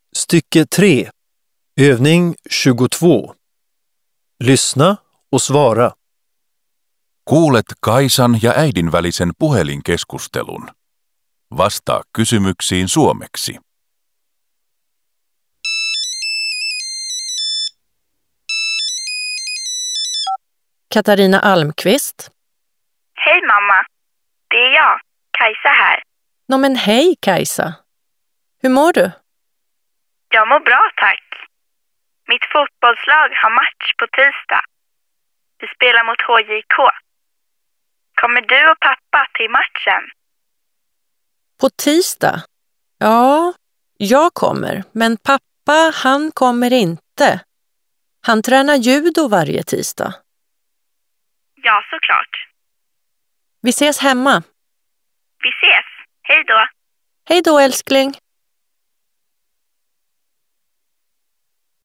Stycke 3. Övning 22. Lyssna och svara. Kuulet Kaisan ja äidin välisen puhelinkeskustelun. Vastaa kysymyksiin suomeksi. Katarina Almqvist. Hej mamma, det är jag, Kajsa här. Nå men hej Kajsa. Hur mår du? Jag mår bra tack. Mitt fotbollslag har match på tisdag. Vi spelar mot HJK. Kommer du och pappa till matchen? På tisdag? Ja, jag kommer, men pappa han kommer inte. Han tränar judo varje tisdag. Ja, såklart. Vi ses hemma. Vi ses. Hej då. Hej då älskling.